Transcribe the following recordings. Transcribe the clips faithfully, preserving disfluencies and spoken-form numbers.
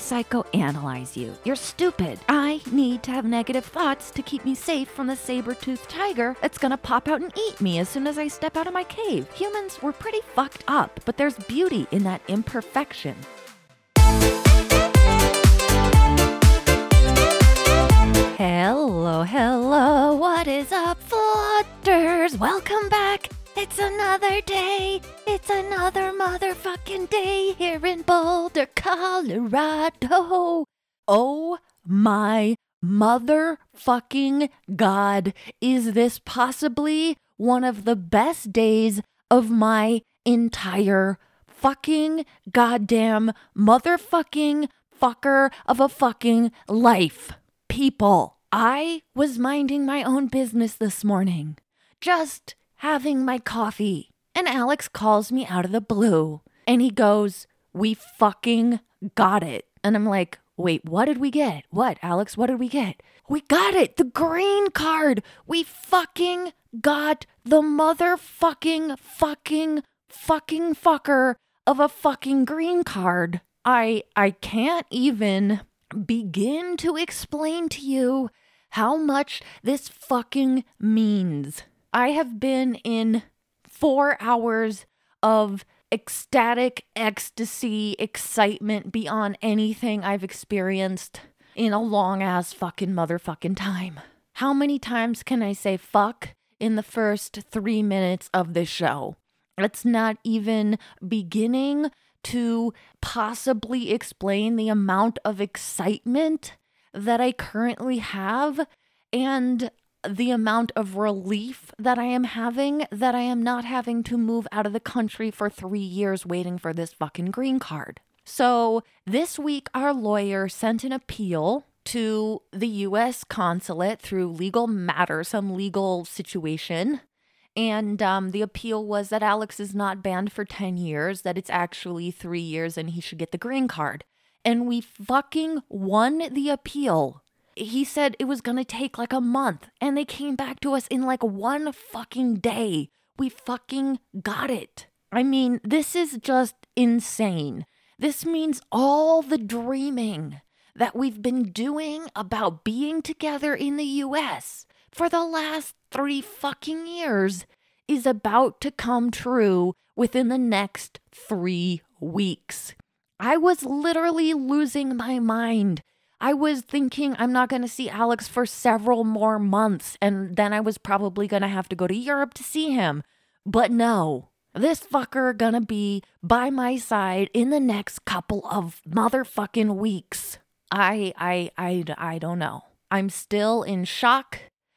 psychoanalyze you. You're stupid. I need to have negative thoughts to keep me safe from the saber-toothed tiger that's gonna pop out and eat me as soon as I step out of my cave. Humans were pretty fucked up, but there's beauty in that imperfection. Hello, hello, what is up, Flutters? Welcome back. It's another day. It's another motherfucking day here in Boulder, Colorado. Oh my motherfucking God. Is this possibly one of the best days of my entire fucking goddamn motherfucking fucker of a fucking life? People, I was minding my own business this morning, just having my coffee, and Alex calls me out of the blue, and he goes, "We fucking got it." And I'm like, wait, what did we get? What, Alex, what did we get? We got it, the green card. We fucking got the motherfucking fucking fucking fucker of a fucking green card. I I can't even begin to explain to you how much this fucking means. I have been in four hours of ecstatic ecstasy, excitement beyond anything I've experienced in a long ass fucking motherfucking time. How many times can I say fuck in the first three minutes of this show? It's not even beginning to possibly explain the amount of excitement that I currently have and the amount of relief that I am having that I am not having to move out of the country for three years waiting for this fucking green card. So this week, our lawyer sent an appeal to the U S consulate through legal matter, some legal situation. And um, the appeal was that Alex is not banned for ten years, that it's actually three years and he should get the green card. And we fucking won the appeal. He said it was going to take like a month, and they came back to us in like one fucking day. We fucking got it. I mean, this is just insane. This means all the dreaming that we've been doing about being together in the U S for the last three fucking years is about to come true within the next three weeks. I was literally losing my mind. I was thinking I'm not going to see Alex for several more months, and then I was probably going to have to go to Europe to see him. But no, this fucker gonna be by my side in the next couple of motherfucking weeks. I, I, I, I don't know. I'm still in shock.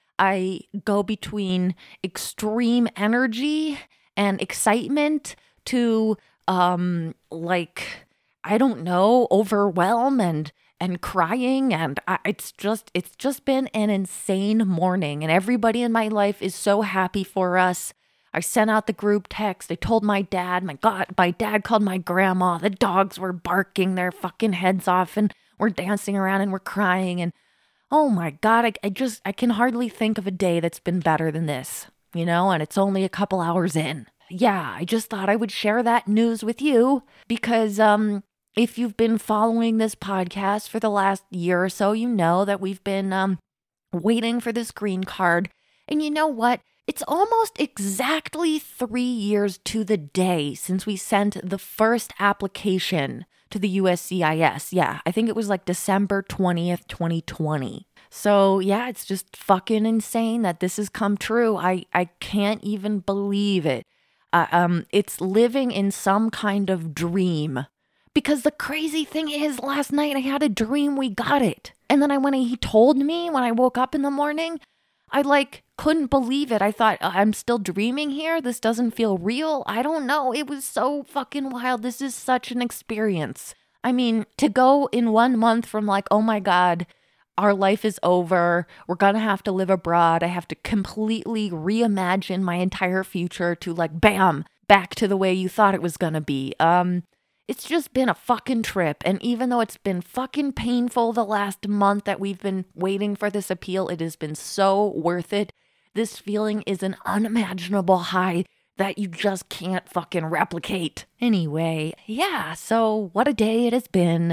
I go between extreme energy and excitement to, um, like, I don't know, overwhelm and, and crying. And I, it's just, it's just been an insane morning. And everybody in my life is so happy for us. I sent out the group text. I told my dad, my God, my dad called my grandma. The dogs were barking their fucking heads off and we're dancing around and we're crying. And oh my God, I, I just, I can hardly think of a day that's been better than this, you know, and it's only a couple hours in. Yeah, I just thought I would share that news with you because um, if you've been following this podcast for the last year or so, you know that we've been um, waiting for this green card. And you know what? It's almost exactly three years to the day since we sent the first application to the U S C I S. Yeah, I think it was like December twentieth, twenty twenty. So yeah, it's just fucking insane that this has come true. I, I can't even believe it. Uh, um, it's living in some kind of dream. Because the crazy thing is, last night I had a dream we got it. And then I when he told me when I woke up in the morning, I like couldn't believe it. I thought, I'm still dreaming here. This doesn't feel real. I don't know. It was so fucking wild. This is such an experience. I mean, to go in one month from like, oh my God, our life is over. We're going to have to live abroad. I have to completely reimagine my entire future to like, bam, back to the way you thought it was going to be. Um, It's just been a fucking trip. And even though it's been fucking painful the last month that we've been waiting for this appeal, it has been so worth it. This feeling is an unimaginable high that you just can't fucking replicate. Anyway, yeah, so what a day it has been.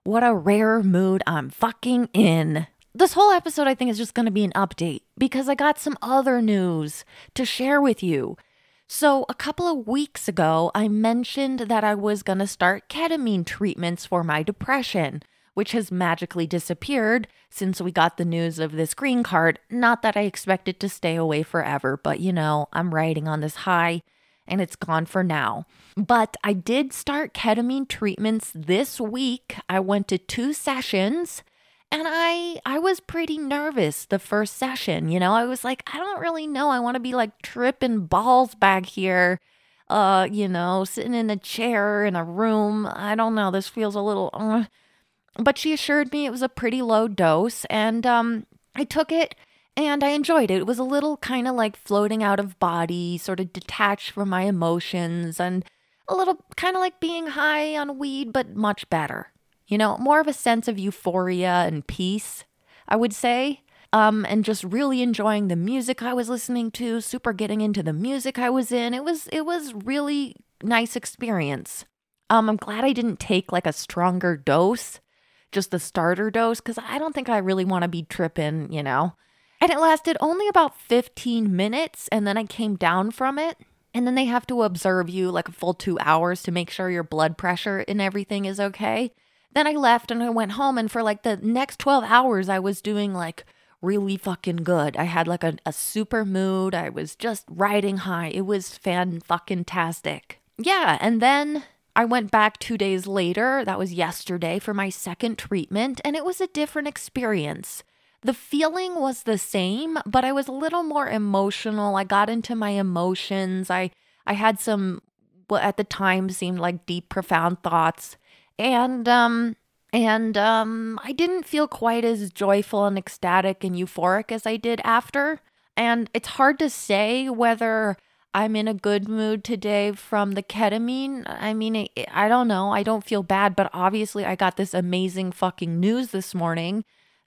What a rare mood I'm fucking in. This whole episode, I think, is just going to be an update because I got some other news to share with you. So a couple of weeks ago, I mentioned that I was going to start ketamine treatments for my depression, which has magically disappeared since we got the news of this green card. Not that I expect it to stay away forever, but you know, I'm riding on this high and it's gone for now. But I did start ketamine treatments this week. I went to two sessions. And I I was pretty nervous the first session, you know, I was like, I don't really know. I want to be like tripping balls back here, uh, you know, sitting in a chair in a room. I don't know. This feels a little, uh. But she assured me it was a pretty low dose. And um, I took it and I enjoyed it. It was a little kind of like floating out of body, sort of detached from my emotions, and a little kind of like being high on weed, but much better. You know, more of a sense of euphoria and peace, I would say, um, and just really enjoying the music I was listening to, super getting into the music I was in. It was it was really nice experience. Um, I'm glad I didn't take like a stronger dose, just the starter dose, because I don't think I really want to be tripping, you know. And it lasted only about fifteen minutes, and then I came down from it. And then they have to observe you like a full two hours to make sure your blood pressure and everything is okay. Then I left and I went home, and for like the next twelve hours, I was doing like really fucking good. I had like a, a super mood. I was just riding high. It was fan-fucking-tastic. Yeah, and then I went back two days later. That was yesterday for my second treatment, and it was a different experience. The feeling was the same, but I was a little more emotional. I got into my emotions. I, I had some, what at the time seemed like deep, profound thoughts. And, um, and, um, I didn't feel quite as joyful and ecstatic and euphoric as I did after. And it's hard to say whether I'm in a good mood today from the ketamine. I mean, I, I don't know. I don't feel bad, but obviously I got this amazing fucking news this morning.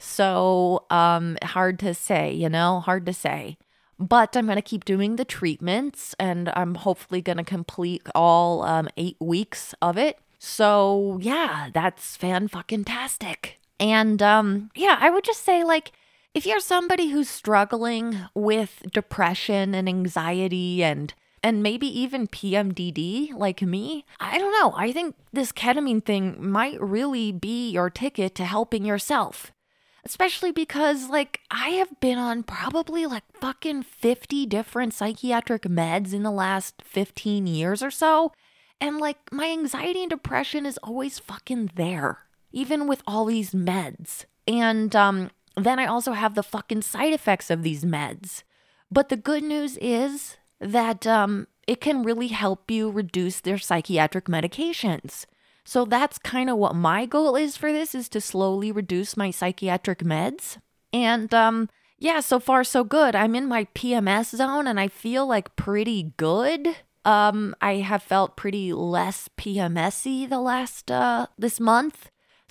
So, um, hard to say, you know, hard to say. But I'm going to keep doing the treatments, and I'm hopefully going to complete all, um, eight weeks of it. So yeah, that's fan-fucking-tastic. And um, yeah, I would just say, like, if you're somebody who's struggling with depression and anxiety and and maybe even P M D D like me, I don't know. I think this ketamine thing might really be your ticket to helping yourself. Especially because, like, I have been on probably like fucking fifty different psychiatric meds in the last fifteen years or so. And, like, my anxiety and depression is always fucking there, even with all these meds. And um, then I also have the fucking side effects of these meds. But the good news is that um, it can really help you reduce their psychiatric medications. So that's kind of what my goal is for this, is to slowly reduce my psychiatric meds. And um, yeah, so far so good. I'm in my P M S zone and I feel like pretty good. Um, I have felt pretty less P M S-y the last, uh, this month.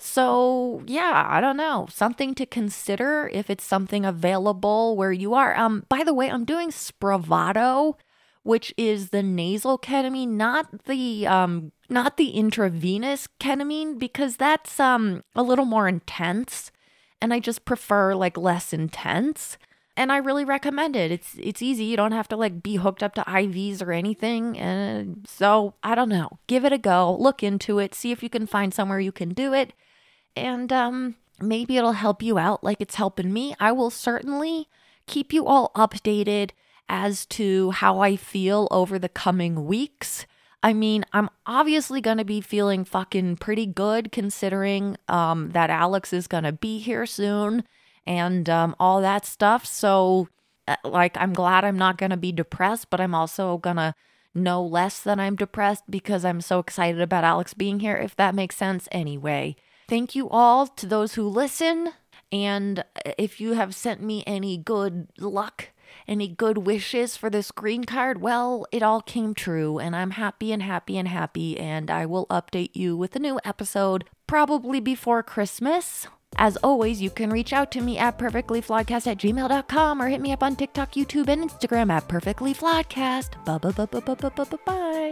So yeah, I don't know, something to consider if it's something available where you are. Um, by the way, I'm doing Spravato, which is the nasal ketamine, not the, um, not the intravenous ketamine, because that's, um, a little more intense and I just prefer like less intense. And I really recommend it. It's it's easy. You don't have to like be hooked up to I Vs or anything. And so I don't know. Give it a go. Look into it. See if you can find somewhere you can do it. And um, maybe it'll help you out like it's helping me. I will certainly keep you all updated as to how I feel over the coming weeks. I mean, I'm obviously going to be feeling fucking pretty good considering um, that Alex is going to be here soon. And um, all that stuff. So, uh, like, I'm glad I'm not going to be depressed, but I'm also going to know less that I'm depressed because I'm so excited about Alex being here, if that makes sense. Anyway, thank you all to those who listen. And if you have sent me any good luck, any good wishes for this green card, well, it all came true. And I'm happy and happy and happy. And I will update you with a new episode probably before Christmas. As always, you can reach out to me at perfectlyflawedcast at gmail dot com or hit me up on TikTok, YouTube, and Instagram at perfectlyflawedcast. Bye bye bye bye bye bye bye bye.